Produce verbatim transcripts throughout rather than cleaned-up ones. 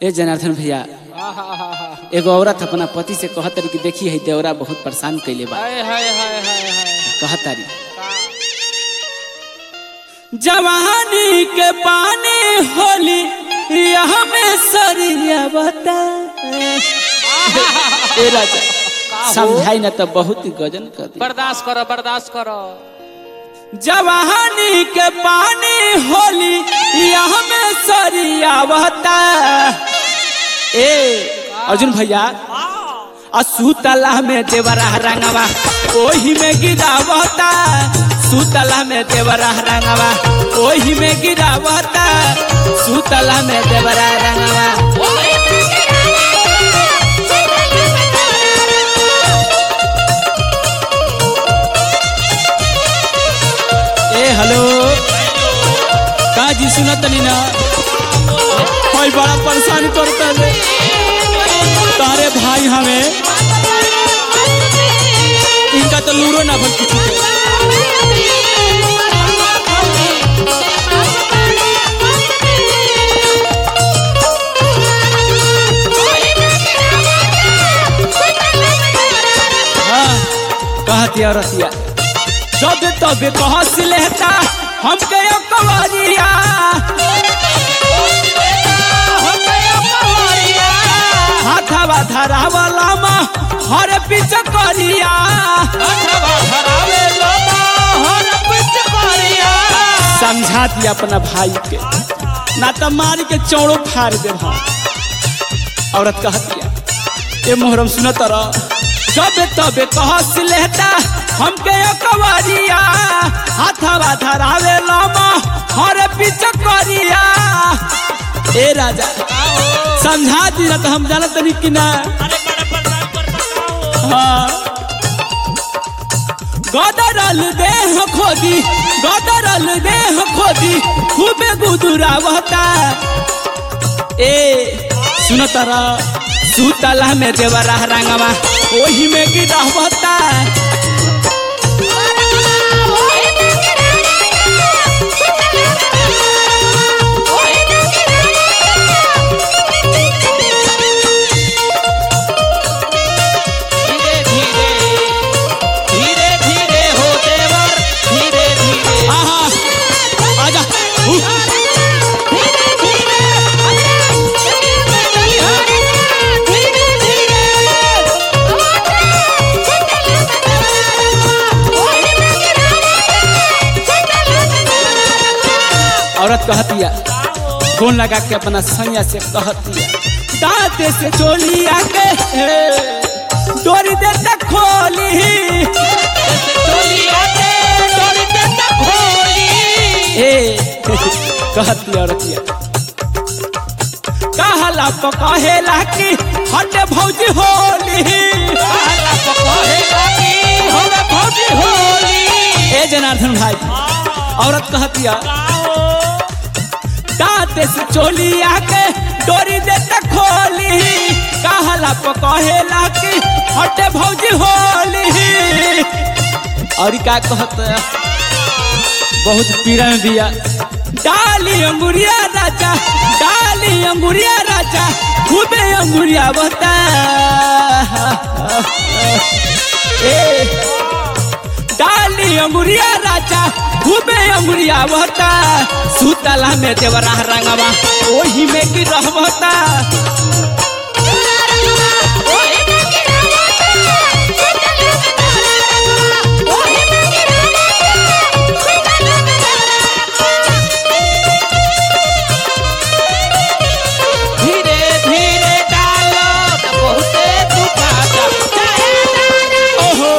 ए जनार्दन भैया एगो औरत अपना पति से कहतरी कि देखी है देवरा बहुत परेशान कैले बा। कहतरी जवानी के पानी होली यहाँ में सरिया बता ए राजा समझाई ना तो बहुत गजन कर दी। बर्दाश्त करो बर्दाश्त करो। जवानी के पानी होली यहाँ में सरिया बता। ए अर्जुन भैया असुतला में देवरा रंगवा ओही में गिरावता। सुतला में देवरा रंगवा ओही में गिरावता। सुतला में देवरा रंगवा ए हेलो का जी सुनत नहीं ना कोई बड़ा परेशान करता है तारे भाई हमें इनका तो लूरो ना भर किसी हाँ कहती औरतिया जब तब कहस लेता हमके कवरिया हाथवा धरावला माँ हर पीछे करिया समझा दिया अपना भाई के ना तो मार के चौड़ो फाड़ दे। औरत कहतिया ये मोहरम सुनत रह जब तब कहस लेता हमके कवरिया हाथवा धरावे लामा हर पीछे करिया। ए राजा समझा दिया तो हम जानत नहीं कि ना। हाँ गदरल देह खोदी गदरल देह खोदी खूबे गुदुरावता। ए सुनत रह सुतला में देवरा रंगवा ओही में गिरावता। औरत कहतिया फोन लगा के अपना सैया से कहतिया दांते से चोली आके डोरी दे तक खोली ए कहतिया औरतिया कहला पकहेला कि हट भौजी होली ए जनार्दन भाई औरत कहतिया दांते से चोली आके डोरी दे तक खोली कहला पकहेला कि हटे भौजी होली। और क्या कहत बहुत पीड़ा में दिया डाली अंगुरिया राजा डाली अंगुरिया राजा खूबे अंगुरिया बता। ए डाली अंगुरिया राजा खूबे अंगुरिया बता। सुतला में देवरा रंगवा ओही में गिरहवता। धीरे धीरे डालो तो बहुते दुखाता। ओहो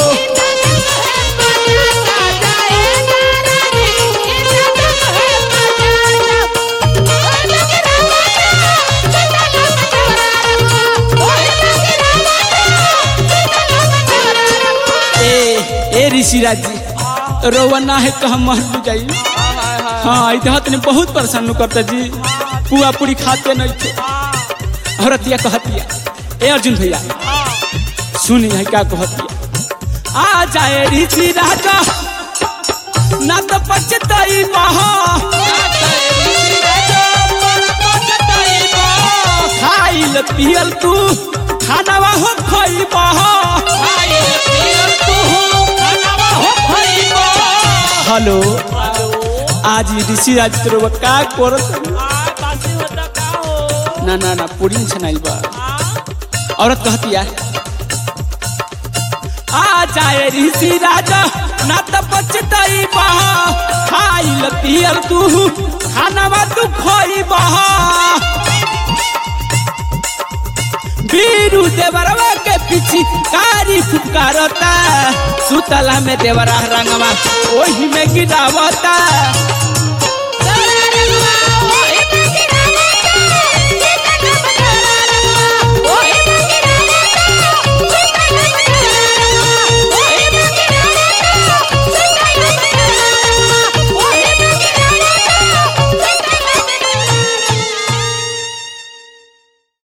ऋषिराज जी रोवना है तो हम मर जाई। हाँ इधर ने बहुत परेशान करता जी पुआ पूरी खाते नहीं थे। औरतिया कहतिया ए अर्जुन भैया सुनी है क्या कहतिया आ जाए ऋषिराज ना तो पछताई महा खा खाइल पियल तू खानावा हो खइबा खाइल पियल तू खानावा हो खइबा। हेलो आज ऋषि राज तोर का करत आ बासी होता का हो। ना ना ना पूरी छनाइल बा औरत कहतिया आ जाए ऋषि राजा ना तो बचतई बा खाइल पियल तू खानावा तू खइबा बीरू देवरवा के पीछे कारी फुकारता सुतला में देवरा रंगवा ओही में गिरावता